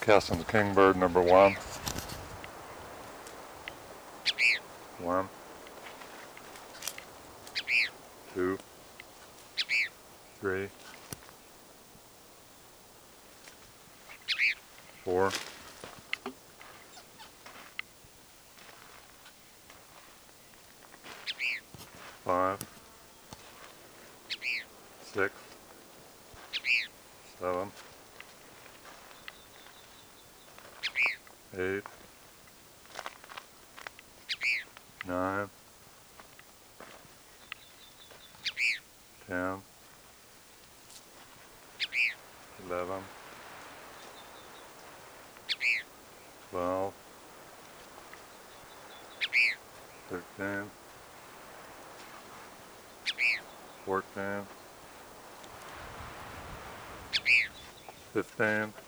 Casting the Kingbird number 1. 1, 2, 3, 4, 5, 6, 7, 8, 9, 10, 11, 12, 13, 14, 15,